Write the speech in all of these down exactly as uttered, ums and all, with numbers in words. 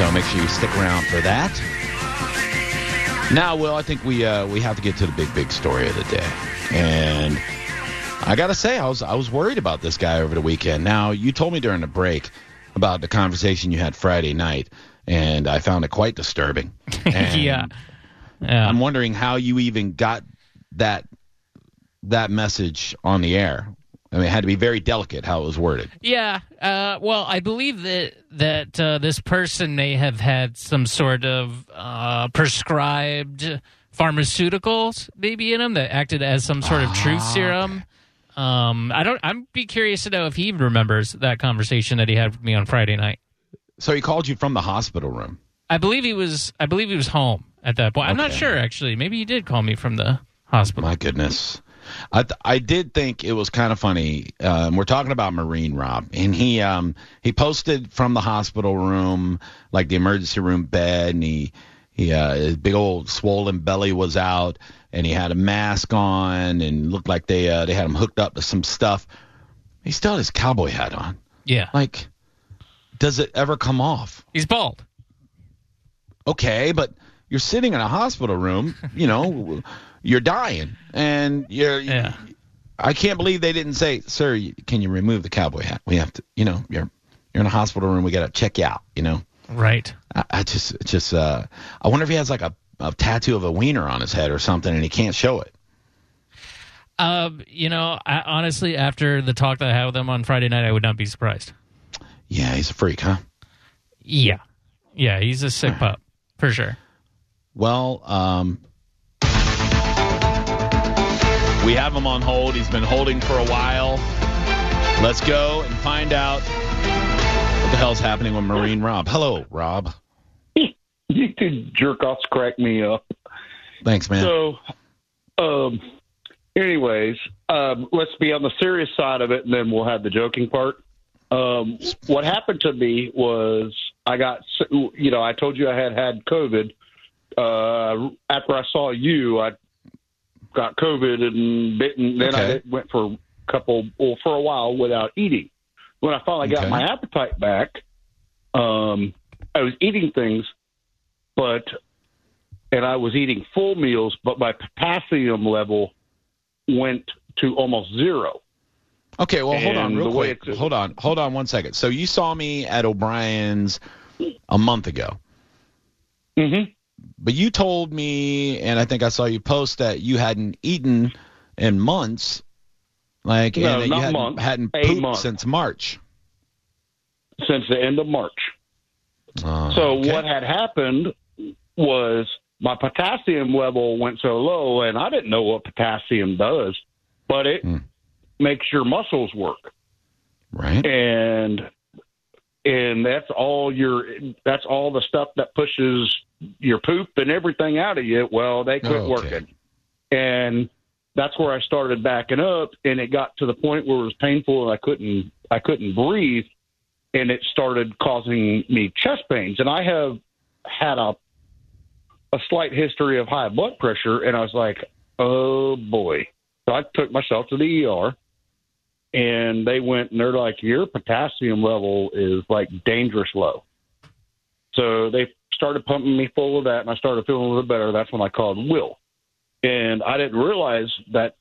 So make sure you stick around for that. Now, Will, I think we uh, we have to get to the big, big story of the day. And I got to say, I was I was worried about this guy over the weekend. Now, you told me during the break about the conversation you had Friday night, and I found it quite disturbing. And yeah. yeah. I'm wondering how you even got that that message on the air. I mean, it had to be very delicate how it was worded. Yeah. Uh, well, I believe that that uh, this person may have had some sort of uh, prescribed pharmaceuticals maybe in him that acted as some sort of truth serum. Um, I don't. I'd be curious to know if he even remembers that conversation that he had with me on Friday night. So he called you from the hospital room. I believe he was. I believe he was home at that point. I'm Okay. not sure actually. Maybe he did call me from the hospital. My goodness. I th- I did think it was kind of funny. Um, we're talking about Marine Rob, and he um he posted from the hospital room, like the emergency room bed, and he he uh, his big old swollen belly was out, and he had a mask on, and looked like they uh, they had him hooked up to some stuff. He still had his cowboy hat on. Yeah. Like, does it ever come off? He's bald. Okay, but you're sitting in a hospital room, you know. You're dying, and you're. Yeah. I can't believe they didn't say, "Sir, can you remove the cowboy hat? We have to, you know, you're you're in a hospital room. We got to check you out." You know. Right. I, I just, it's just, uh, I wonder if he has like a, a tattoo of a wiener on his head or something, and he can't show it. Um, you know, I, honestly, after the talk that I had with him on Friday night, I would not be surprised. Yeah, he's a freak, huh? Yeah. Yeah, he's a sick pup for sure. Well, um. We have him on hold. He's been holding for a while. Let's go and find out what the hell's happening with Marine Rob. Hello, Rob. You two jerk-offs crack me up. Thanks, man. So, um, anyways, um, let's be on the serious side of it, and then we'll have the joking part. Um, what happened to me was I got, you know, I told you I had had COVID. Uh, after I saw you, I got COVID and bitten. Then Okay. I went for a couple, well, for a while without eating. When I finally got Okay. my appetite back, um, I was eating things, but, and I was eating full meals, but my potassium level went to almost zero. Okay, well, hold on And real the way quick. it's- Hold on. Hold on one second. So you saw me at O'Brien's a month ago. Mm-hmm. But you told me, and I think I saw you post that you hadn't eaten in months. Like, No, and that not you hadn't, months, hadn't a pooped month. since March. Since the end of March. Uh, So okay. what had happened was my potassium level went so low, and I didn't know what potassium does, but it Hmm. makes your muscles work, Right. and and that's all your that's all the stuff that pushes your poop and everything out of you. Well, they quit Oh, okay. working, and that's where I started backing up, and it got to the point where it was painful, and I couldn't I couldn't breathe, and it started causing me chest pains. And I have had a a slight history of high blood pressure, and I was like, oh boy. So I took myself to the E R, and they went and they're like, your potassium level is like dangerous low. So they started pumping me full of that, and I started feeling a little better. That's when I called Will. And I didn't realize that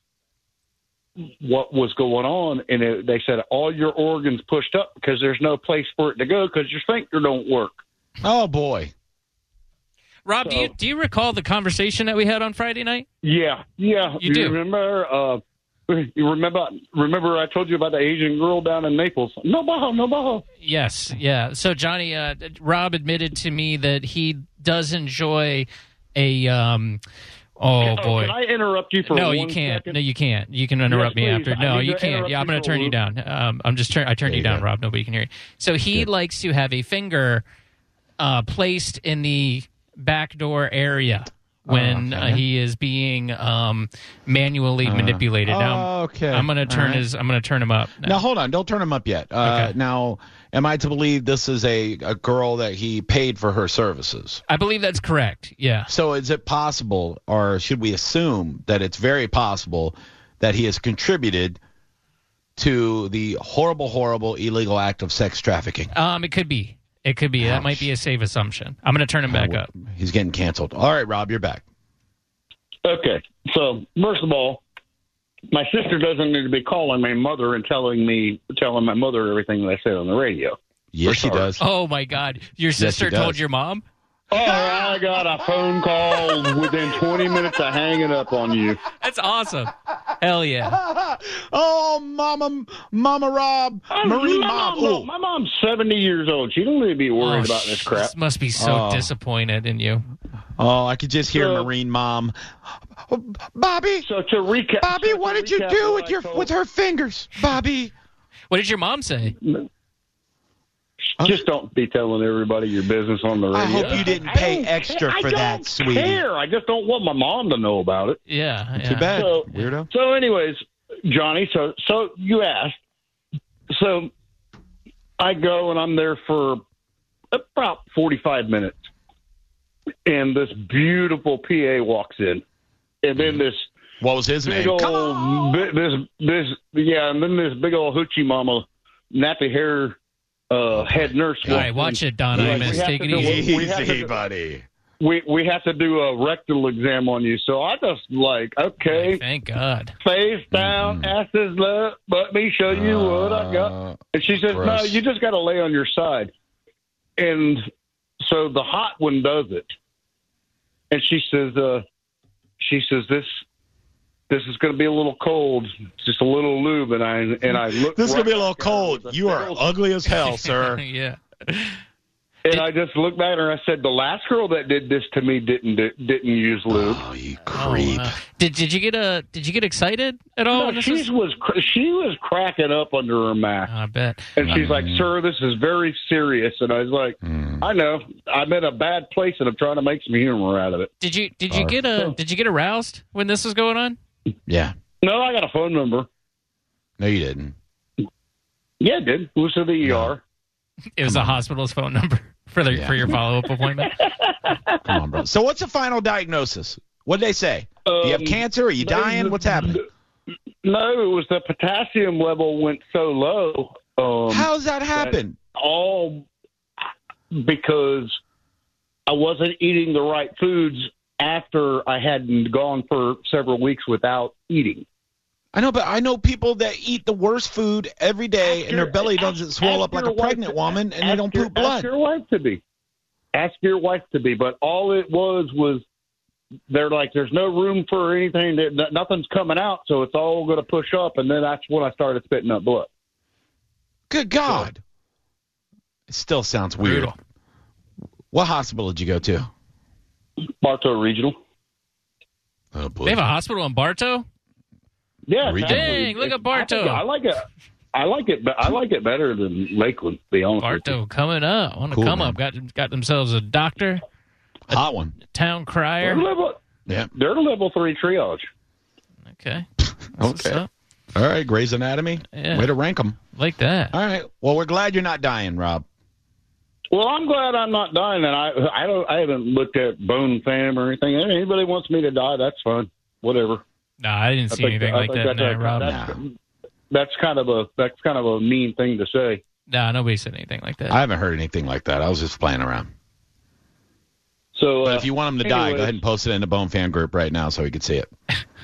what was going on, and it, they said all your organs pushed up because there's no place for it to go because your sphincter don't work. Oh, boy. Rob, do you So- do you recall the conversation that we had on Friday night? Yeah, yeah. You do? remember? Uh, you remember? Remember, I told you about the Asian girl down in Naples. No bajo, no bajo. Yes, yeah. So Johnny, uh, Rob admitted to me that he does enjoy a. Um, oh boy! Can I interrupt you for no, one you can't. second? No, you can't. You can interrupt Yes, me please. after. I No, need you to can't. interrupt Yeah, I'm you going to for turn you a down. Um, I'm just turn. I turned There you you down, go. Rob. Nobody can hear you. So he Good. likes to have a finger uh, placed in the back door area when Oh, uh, okay. he is being um, manually manipulated. Now, Oh, okay. I'm going to turn All right. his. I'm going to turn him up. Now, hold on. Don't turn him up yet. Uh, Okay. Now, am I to believe this is a, a girl that he paid for her services? I believe that's correct. Yeah. So is it possible, or should we assume that it's very possible that he has contributed to the horrible, horrible illegal act of sex trafficking? Um, it could be. It could be. Ouch. That might be a safe assumption. I'm going to turn him back Oh, up. He's getting canceled. All right, Rob, you're back. Okay. So, first of all, my sister doesn't need to be calling my mother and telling me, telling my mother everything that I said on the radio. Yes, she does. Oh, my God. Your sister she told does. your mom? Oh, I got a phone call within twenty minutes of hanging up on you. That's awesome. Hell yeah. Oh, Mama, Mama Rob, Marine my Mom. mom, Oh. my mom's seventy years old. She don't need to be worried Oh, about this crap. She must be so Oh. disappointed in you. oh, I could just hear So- Marine Mom. Bobby, So to recap, Bobby, so to what did you recap do what with I your told- with her fingers, Bobby? What did your mom say? Just don't be telling everybody your business on the radio. I hope you didn't I pay don't extra care. for I that, don't sweetie. care. I just don't want my mom to know about it. Yeah. yeah. Too bad, So- weirdo. So, anyways, Johnny. So, so you asked. So, I go and I'm there for about forty-five minutes, and this beautiful P A walks in, and then this What was his big name? Come old on. bi- this this yeah, and then this big old hoochie mama, nappy hair, uh, head nurse. All walks right, watch in. it, Don Like, Imus. we have Take to it do easy. what- we have to Easy, do- buddy. We we have to do a rectal exam on you. So I just like, okay, Thank God. face down, ass is up, let me show you what I got. Uh, And she says, no, gross. you just got to lay on your side. And so the hot one does it. And she says, uh, she says, this this is going to be a little cold, just a little lube. And I and I look. This is gonna be a right little back at her cold. with a You are little- ugly as hell, sir. yeah. And I just looked back at her and I said, the last girl that did this to me didn't didn't use lube. Oh, you Oh, creep. wow. Did did you get a did you get excited at all? No, when this she was- was cr- she was cracking up under her mask, I bet. and she's like, "Sir, this is very serious." And I was like, Mm. "I know, I'm in a bad place, and I'm trying to make some humor out of it." Did you did you Or- get a did you get aroused when this was going on? Yeah. No, I got a phone number. No, you didn't. Yeah, it did. It was to the E R. It was the hospital's phone number for the Yeah. for your follow up appointment. Come on, bro. So what's the final diagnosis? What did they say? Do you have Um, cancer? Are you dying? What's happening? No, it was the potassium level went so low. Um, How's that happen? all because I wasn't eating the right foods after I hadn't gone for several weeks without eating. I know, but I know people that eat the worst food every day, Ask and their your- belly ask- doesn't swell ask up like your a wife pregnant to- woman, and they ask don't your- poop blood. Ask your wife to be. Ask your wife to be. But all it was was they're like, there's no room for anything. That nothing's coming out, so it's all going to push up. And then that's when I started spitting up blood. Good God. It still sounds weird. Brutal. What hospital did you go to? Bartow Regional. Oh, boy. They have a hospital in Bartow? Yeah, it's Regional. actually- Dang, look at it's- Bartow. I, think I like it. I like it. I like it better than Lakeland. To be honest. with you. Bartow coming up. Want to Cool, come man. up. Got got themselves a doctor, Hot one. town They're crier. level, Yeah. they're level three triage. Okay. That's what's Okay. up. All right, Grey's Anatomy. Yeah. Way to rank them. Like that. All right. Well, we're glad you're not dying, Rob. Well, I'm glad I'm not dying, and I I don't I haven't looked at bone fam or anything. If anybody wants me to die, that's fine. Whatever. No, I didn't I see think- anything I like think that in that's- there, Rob. that's- That's kind of a that's kind of a mean thing to say. No, nobody said anything like that. I haven't heard anything like that. I was just playing around. So, But uh, if you want him to die, anyways. go ahead and post it in the Bone Fan group right now so we can see it.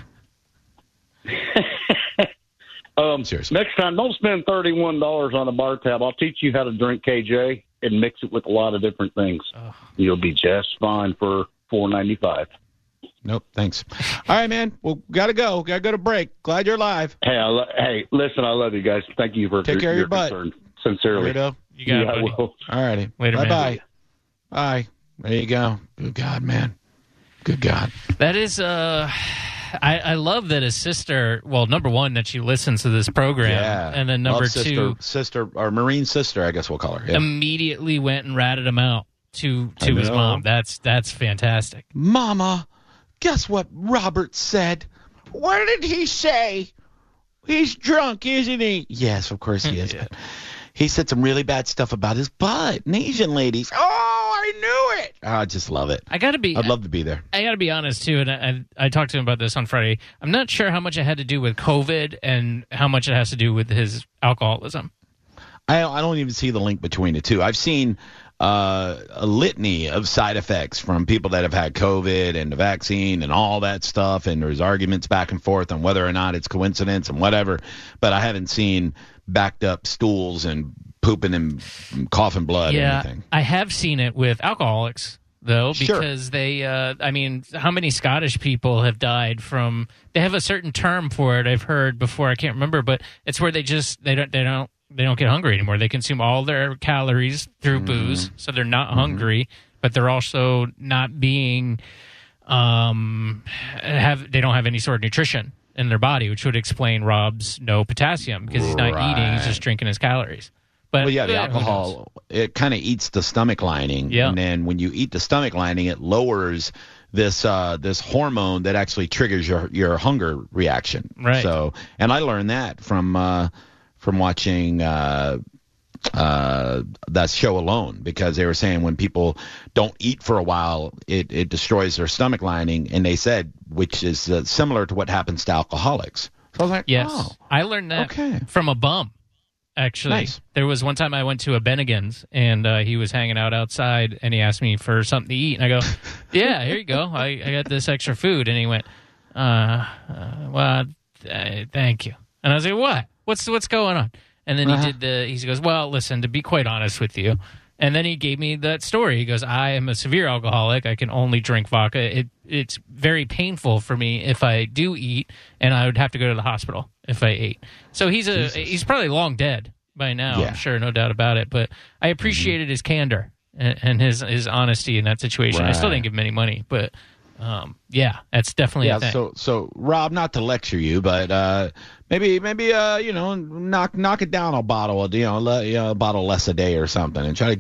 um, Seriously. next time, don't spend thirty-one dollars on a bar tab. I'll teach you how to drink K J and mix it with a lot of different things. Ugh. You'll be just fine for four ninety-five. Nope. Thanks. All right, man. Well, got to go. Got to go to break. Glad you're live. Hey, I lo- hey, listen, I love you guys. Thank you for Take care of your butt. concern. Sincerely. Weirdo. You got it, Yeah, I buddy. will. All righty. Later, man. Bye-bye. Bye. There you go. Good God, man. Good God. That is, uh, I, I love that his sister, well, number one, that she listens to this program. Yeah. And then number Love sister, two, Sister, or Marine sister, I guess we'll call her. Yeah. immediately went and ratted him out to, to I his know. mom. That's, that's fantastic. Mama, guess what Robert said? What did he say? He's drunk, isn't he? Yes, of course he is. Yeah. But he said some really bad stuff about his butt and Asian ladies. Oh, I knew it. Oh, I just love it. I got to be. I'd love to be there. I got to be honest too, and I, I I talked to him about this on Friday. I'm not sure how much it had to do with COVID and how much it has to do with his alcoholism. I I don't even see the link between the two. I've seen uh, a litany of side effects from people that have had COVID and the vaccine and all that stuff. And there's arguments back and forth on whether or not it's coincidence and whatever. But I haven't seen backed up stools and pooping and coughing blood yeah, or anything. I have seen it with alcoholics, though, Sure. because they, uh, I mean, how many Scottish people have died from, they have a certain term for it I've heard before, I can't remember, but it's where they just, they don't, they don't, they don't get hungry anymore. They consume all their calories through mm-hmm. booze, so they're not mm-hmm. hungry, but they're also not being, um, have, they don't have any sort of nutrition in their body, which would explain Rob's no potassium, because he's not right. eating, he's just drinking his calories. But, well, yeah, the yeah, alcohol, it kind of eats the stomach lining. Yeah. And then when you eat the stomach lining, it lowers this uh, this hormone that actually triggers your, your hunger reaction. Right. So, and I learned that from uh, from watching uh, uh, that show Alone, because they were saying when people don't eat for a while, it, it destroys their stomach lining. And they said, which is uh, similar to what happens to alcoholics. So I was like, yes. oh, I learned that okay. from a bum. Actually, nice. There was one time I went to a Bennigan's, and uh, he was hanging out outside, and he asked me for something to eat, and I go, yeah, here you go. I, I got this extra food. And he went, uh, uh well, th- thank you. And I was like, what? What's what's going on? And then uh-huh. he did the, he goes, well, listen, to be quite honest with you. And then he gave me that story. He goes, I am a severe alcoholic. I can only drink vodka. It It's very painful for me if I do eat, and I would have to go to the hospital if I ate. So he's a Jesus. he's probably long dead by now, yeah. I'm sure, no doubt about it. But I appreciated mm-hmm. his candor and, and his, his honesty in that situation. Right. I still didn't give him any money, but um, yeah, that's definitely yeah, a thing. So, so Rob, not to lecture you, but uh, maybe maybe uh, you know knock knock it down a bottle, you know, le, you know, a bottle less a day or something, and try to